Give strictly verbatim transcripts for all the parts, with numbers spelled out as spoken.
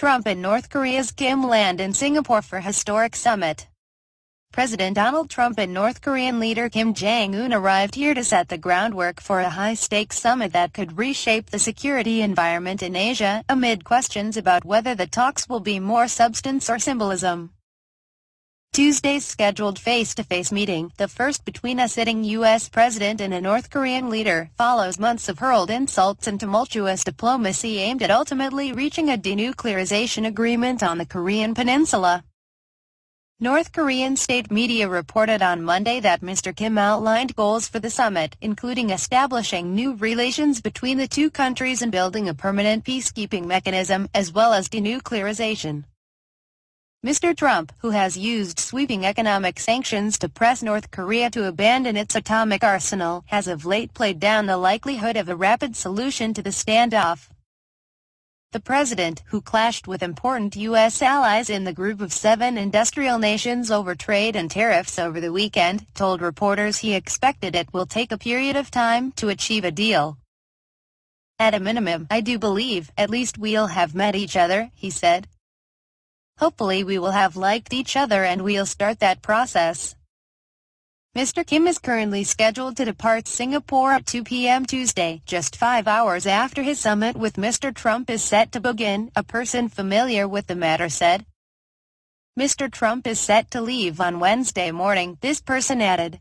Trump and North Korea's Kim land in Singapore for historic summit. President Donald Trump and North Korean leader Kim Jong-un arrived here to set the groundwork for a high-stakes summit that could reshape the security environment in Asia, amid questions about whether the talks will be more substance or symbolism. Tuesday's scheduled face-to-face meeting, the first between a sitting U S president and a North Korean leader, follows months of hurled insults and tumultuous diplomacy aimed at ultimately reaching a denuclearization agreement on the Korean peninsula. North Korean state media reported on Monday that Mister Kim outlined goals for the summit, including establishing new relations between the two countries and building a permanent peacekeeping mechanism, as well as denuclearization. Mister Trump, who has used sweeping economic sanctions to press North Korea to abandon its atomic arsenal, has of late played down the likelihood of a rapid solution to the standoff. The president, who clashed with important U S allies in the Group of Seven industrial nations over trade and tariffs over the weekend, told reporters he expected it will take a period of time to achieve a deal. "At a minimum, I do believe, at least we'll have met each other," he said. "Hopefully we will have liked each other and we'll start that process." Mister Kim is currently scheduled to depart Singapore at two p m Tuesday, just five hours after his summit with Mister Trump is set to begin, a person familiar with the matter said. Mister Trump is set to leave on Wednesday morning, this person added.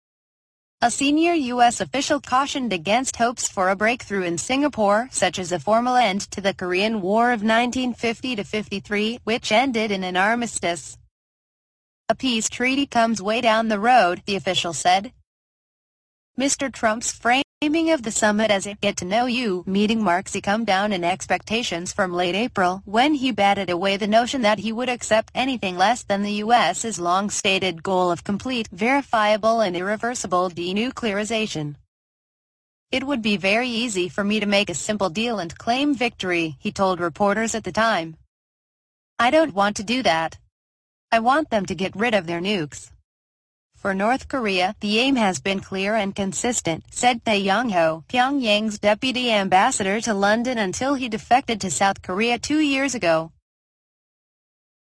A senior U S official cautioned against hopes for a breakthrough in Singapore, such as a formal end to the Korean War of nineteen fifty to fifty-three, which ended in an armistice. "A peace treaty comes way down the road," the official said. Mister Trump's framing of the summit as a get-to-know-you meeting marks a come-down in expectations from late April, when he batted away the notion that he would accept anything less than the U S's long-stated goal of complete, verifiable and irreversible denuclearization. "It would be very easy for me to make a simple deal and claim victory," he told reporters at the time. "I don't want to do that. I want them to get rid of their nukes." For North Korea, the aim has been clear and consistent, said Tae Yong-ho, Pyongyang's deputy ambassador to London until he defected to South Korea two years ago.